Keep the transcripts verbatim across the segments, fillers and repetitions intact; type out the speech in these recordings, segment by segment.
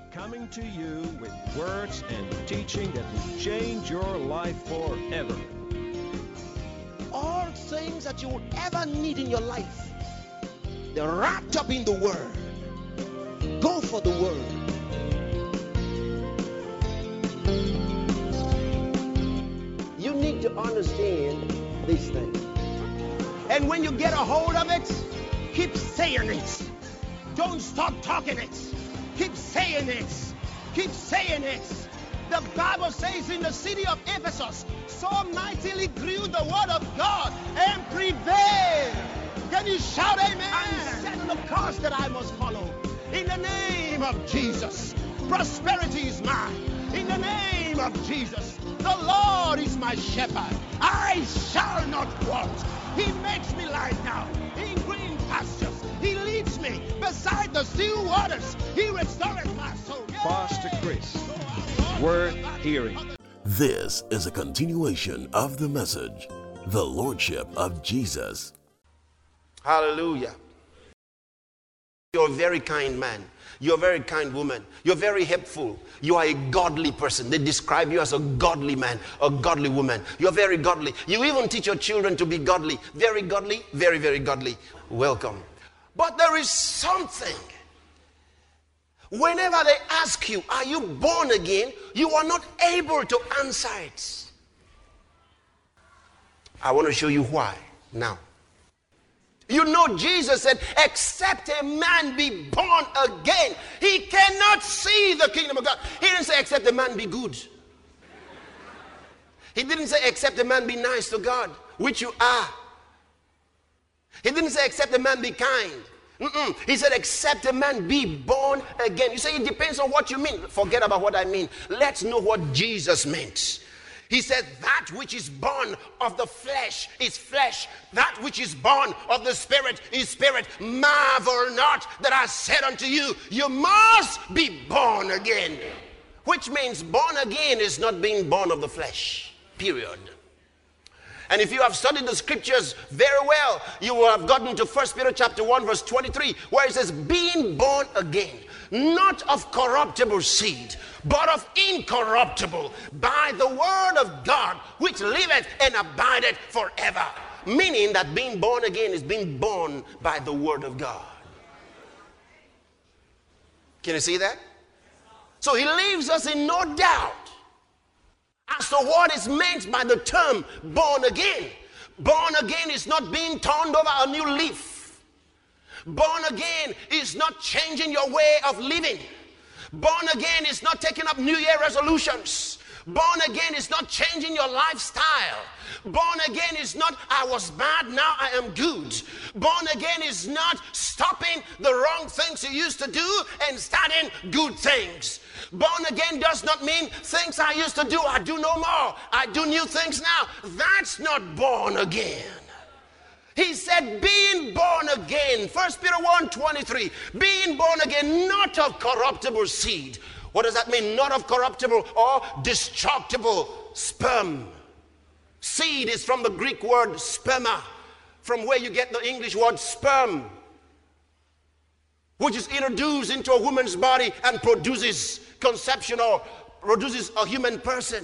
coming to you with words and teaching that will change your life forever. All things that you will ever need in your life, they're wrapped up in the Word. Go for the Word. You need to understand these things. And when you get a hold of it, keep saying it. Don't stop talking it. Keep saying it. Keep saying it. The Bible says in the city of Ephesus, so mightily grew the word of God and prevailed. Can you shout amen? And set the course that I must follow. In the name of Jesus, prosperity is mine. In the name of Jesus, the Lord is my shepherd. I shall not want. He makes me lie down in green pastures. He leads me beside the still waters. He restores my soul. Yeah. Pastor Chris, worth hearing. This is a continuation of the message, the Lordship of Jesus. Hallelujah. You're a very kind man. You're a very kind woman. You're very helpful. You are a godly person. They describe you as a godly man, a godly woman. You're very godly. You even teach your children to be godly. Very godly, very, very godly. Welcome. But there is something. Whenever they ask you, are you born again? You are not able to answer it. I want to show you why now. You know, Jesus said, except a man be born again, he cannot see the kingdom of God. He didn't say, except a man be good. He didn't say, except a man be nice to God, which you are. He didn't say, except a man be kind. Mm-mm. He said, except a man be born again. You say, it depends on what you mean. Forget about what I mean. Let's know what Jesus meant. He said, that which is born of the flesh is flesh. That which is born of the Spirit is spirit. Marvel not that I said unto you, you must be born again. Which means born again is not being born of the flesh. Period. And if you have studied the scriptures very well, you will have gotten to First Peter chapter one verse twenty-three, where it says, being born again, not of corruptible seed, but of incorruptible, by the word of God, which liveth and abideth forever. Meaning that being born again is being born by the word of God. Can you see that? So he leaves us in no doubt as to what is meant by the term born again. Born again is not being turned over a new leaf. Born again is not changing your way of living. Born again is not taking up New Year resolutions. Born again is not changing your lifestyle. Born again is not, I was bad, now I am good. Born again is not stopping the wrong things you used to do and starting good things. Born again does not mean things I used to do, I do no more. I do new things now. That's not born again. He said, being born again, First Peter one twenty-three, being born again, not of corruptible seed. What does that mean? Not of corruptible or destructible sperm. Seed is from the Greek word sperma, from where you get the English word sperm, which is introduced into a woman's body and produces conception or produces a human person.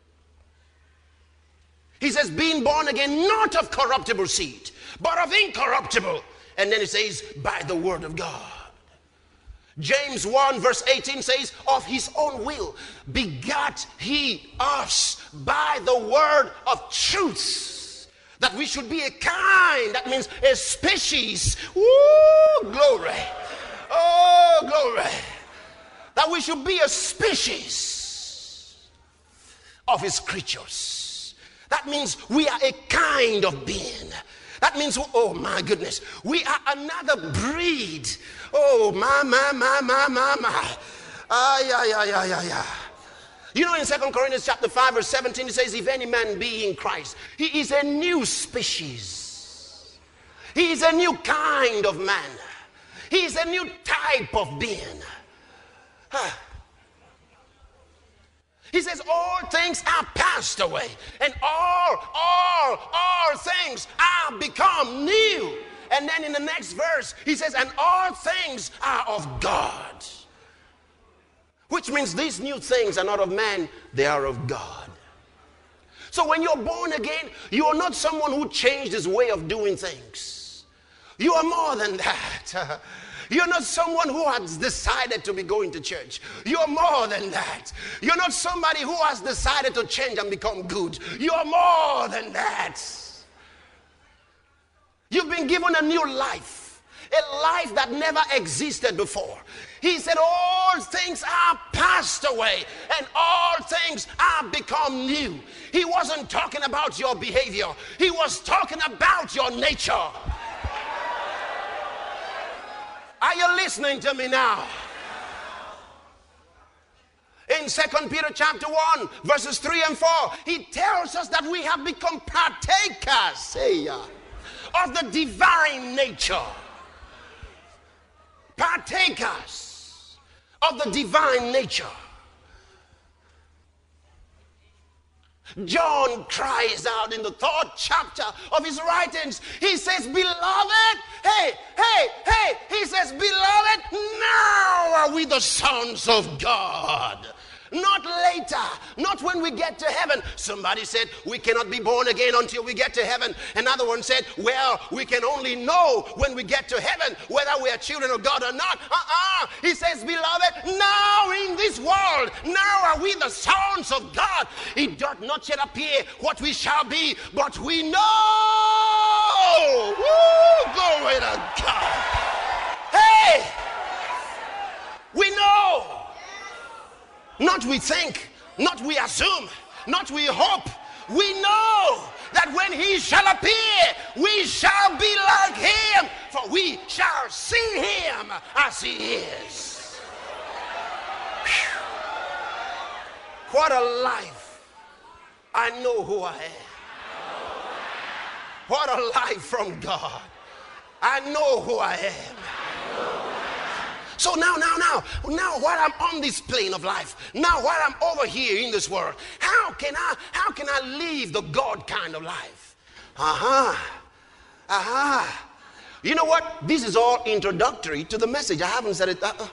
He says, being born again, not of corruptible seed, but of incorruptible. And then it says, by the word of God. James one verse eighteen says, of his own will begat he us by the word of truth, that we should be a kind, that means a species. Woo, glory. Oh, glory. That we should be a species of his creatures. That means we are a kind of being. That means, oh my goodness, we are another breed. Oh, my, my, my, my, my, my. Ah, yeah, yeah, yeah, yeah, yeah. You know, in Second Corinthians chapter five, verse seventeen, it says, if any man be in Christ, he is a new species. He is a new kind of man. He is a new type of being. Huh. He says, all things are passed away, and all, all, all things are become new. And then in the next verse, he says, and all things are of God. Which means these new things are not of man, they are of God. So when you're born again, you are not someone who changed his way of doing things. You are more than that. You're not someone who has decided to be going to church. You're more than that. You're not somebody who has decided to change and become good. You're more than that. You've been given a new life, a life that never existed before. He said all things are passed away and all things are become new. He wasn't talking about your behavior. He was talking about your nature. Are you listening to me now? In Second Peter chapter one, verses three and four, he tells us that we have become partakers, say, uh, of the divine nature. Partakers of the divine nature. John cries out in the third chapter of his writings. He says, beloved, hey, hey, hey, he says, beloved, now are we the sons of God. Not later, not when we get to heaven. Somebody said, we cannot be born again until we get to heaven. Another one said, well, we can only know when we get to heaven whether we are children of God or not. Uh-uh. He says, beloved, now in this world, now are we the sons of God. It doth not yet appear what we shall be, but we know. Woo, glory to God. Hey, we know. Not we think, not we assume, not we hope. We know that when he shall appear, we shall be like him, for we shall see him as he is. Whew. What a life. I know who I am. What a life from God. I know who I am. So now, now, now, now while I'm on this plane of life, now while I'm over here in this world, how can I, how can I live the God kind of life? Uh-huh, uh-huh. You know what? This is all introductory to the message. I haven't said it. Uh, uh,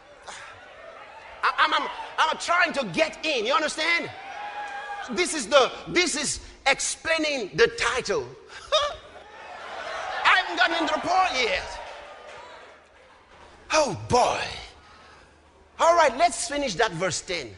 I, I'm, I'm, I'm trying to get in, you understand? This is the, this is explaining the title. I haven't gotten into the point yet. Oh boy. All right, let's finish that verse ten.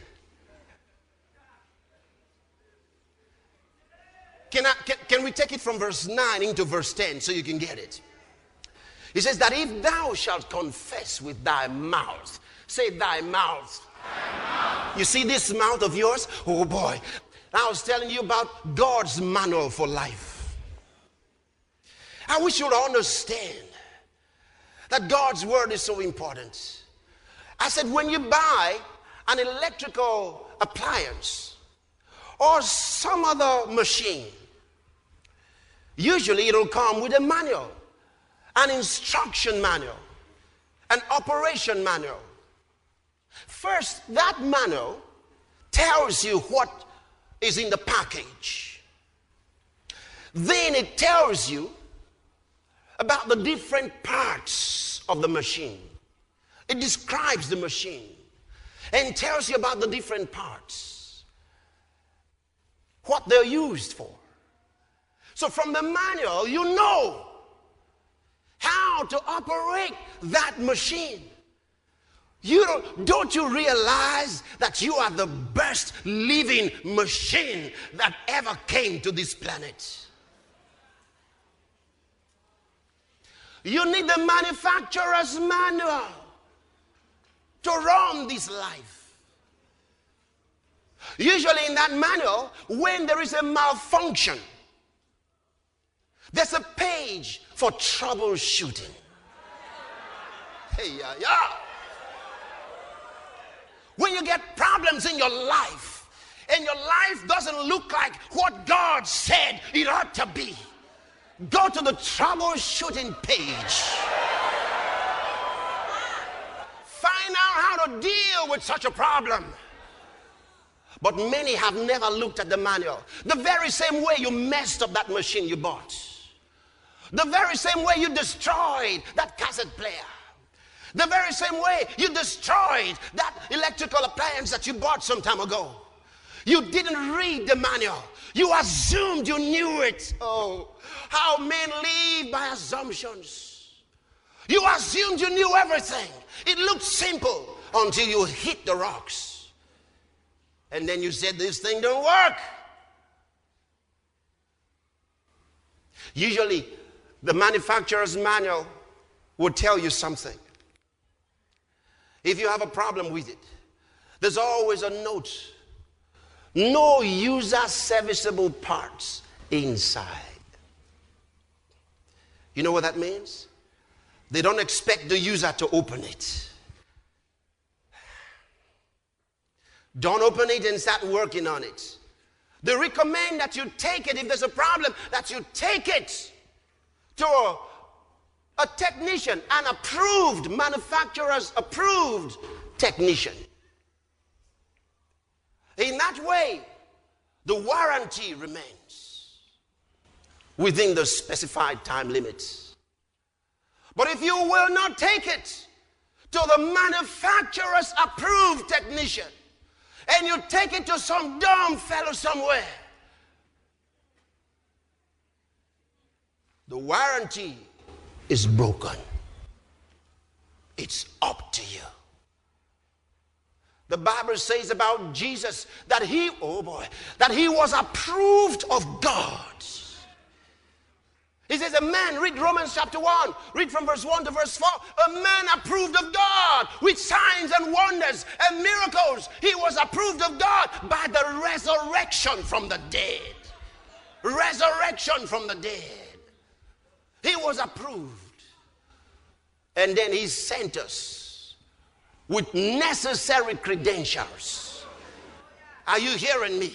Can, I, can, can we take it from verse nine into verse ten so you can get it? He says that if thou shalt confess with thy mouth, say thy mouth. Thy mouth. You see this mouth of yours? Oh boy. I was telling you about God's manual for life. I wish you would understand that God's word is so important. I said, when you buy an electrical appliance or some other machine, usually it'll come with a manual, an instruction manual, an operation manual. First, that manual tells you what is in the package. Then it tells you about the different parts of the machine. It describes the machine and tells you about the different parts, what they're used for. So from the manual, you know how to operate that machine. You don't, don't you realize that you are the best living machine that ever came to this planet? You need the manufacturer's manual to run this life. Usually in that manual, when there is a malfunction, there's a page for troubleshooting. Hey, yeah, yeah. When you get problems in your life and your life doesn't look like what God said it ought to be, go to the troubleshooting page. Find out how to deal with such a problem. But many have never looked at the manual. The very same way you messed up that machine you bought. The very same way you destroyed that cassette player. The very same way you destroyed that electrical appliance that you bought some time ago. You didn't read the manual. You assumed you knew it. Oh, how men live by assumptions. You assumed you knew everything. It looked simple until you hit the rocks. And then you said, this thing don't work. Usually, the manufacturer's manual will tell you something. If you have a problem with it, there's always a note. No user serviceable parts inside. You know what that means? They don't expect the user to open it. Don't open it and start working on it. They recommend that you take it, if there's a problem, that you take it to a, a technician, an approved, manufacturer's approved technician. In that way, the warranty remains within the specified time limits. But if you will not take it to the manufacturer's approved technician, and you take it to some dumb fellow somewhere, the warranty is broken. It's up to you. The Bible says about Jesus that he, oh boy, that he was approved of God. He says a man, read Romans chapter one, read from verse one to verse four, a man approved of God with signs and wonders and miracles. He was approved of God by the resurrection from the dead. Resurrection from the dead. He was approved. And then he sent us with necessary credentials. Are you hearing me?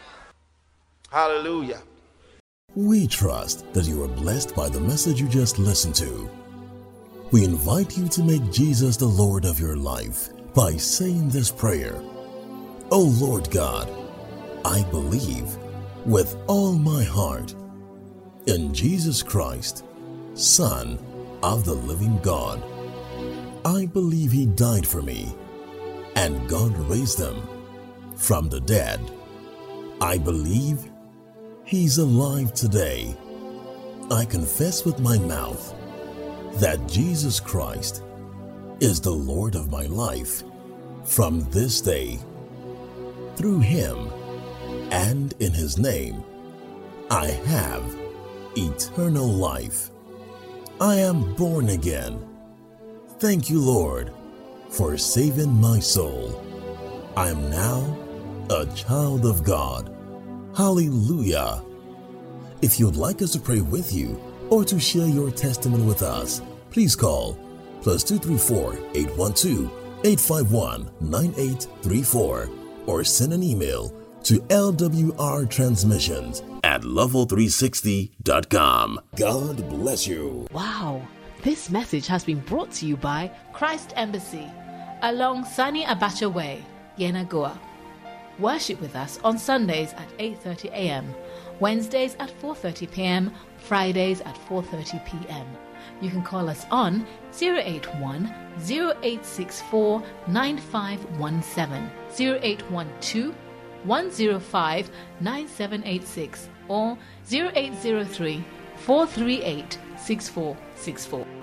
Hallelujah. We trust that you are blessed by the message you just listened to. We invite you to make Jesus the Lord of your life by saying this prayer. Oh Lord God, I believe with all my heart in Jesus Christ, Son of the living God. I believe he died for me and God raised him from the dead. I believe he's alive today. I confess with my mouth that Jesus Christ is the Lord of my life from this day. Through him and in his name, I have eternal life. I am born again. Thank you, Lord, for saving my soul. I am now a child of God. Hallelujah. If you'd like us to pray with you or to share your testimony with us, please call plus two three four, eight one two, eight five one, nine eight three four or send an email to L W R transmissions at level three sixty dot com. God bless you. Wow. This message has been brought to you by Christ Embassy along Sani Abacha Way, Yenagoa. Worship with us on Sundays at eight thirty a.m., Wednesdays at four thirty p.m., Fridays at four thirty p.m. You can call us on zero eight one, zero eight six four, nine five one seven, zero eight one two, one zero five, nine seven eight six or zero eight zero three, four three eight, six four six four.